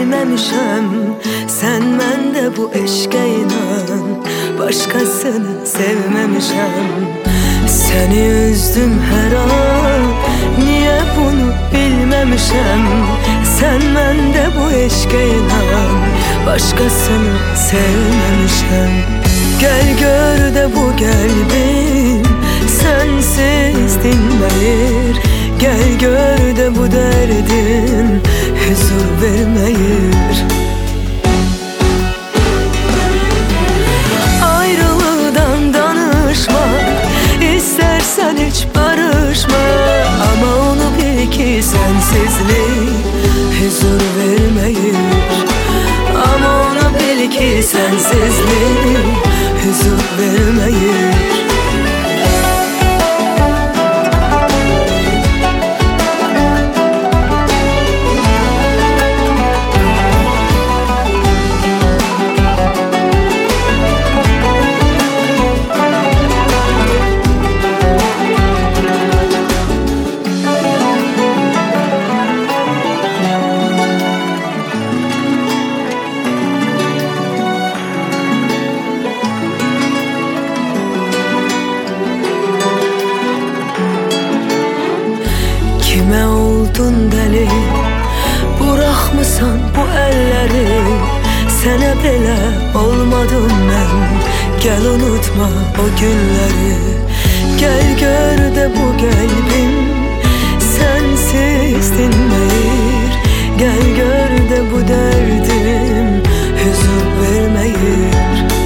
bilmemişem. Sen mende bu eşke inan, başkasını sevmemişem. Seni üzdüm her an, niye bunu bilmemişem. Sen mende bu eşke inan, başkasını sevmemişem. Gel gör de bu kalbim sensiz dinmeyir. Gel gör de bu derdin huzur vermeyir. Ayrılıdan danışma, istersen hiç barışma. Ama onu bil ki sensizlik huzur vermeyir. Ama onu bil ki sensizlik huzur vermeyir. Kime oldun deli, bırakmısan bu elleri. Sene belə olmadım mən, gel unutma o günleri. Gel gör de bu kalbim sensiz dinmeyir. Gel gör de bu derdim huzur vermeyir.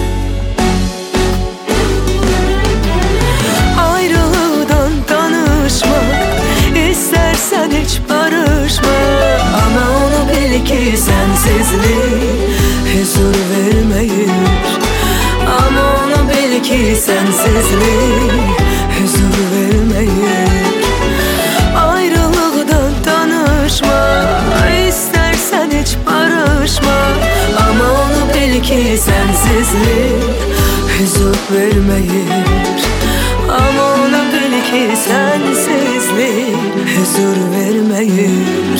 Ayrılıdan danışma, İstersen hiç barışma. Ama onu bil ki sensizlik huzur vermeyir. Ama onu bil ki sensizlik huzur vermeyir. Ayrılıktan danışma, istersen hiç barışma. Ama onu bil ki sensizlik huzur vermeyir. Ama onu bil ki sensizlik huzur vermeyir.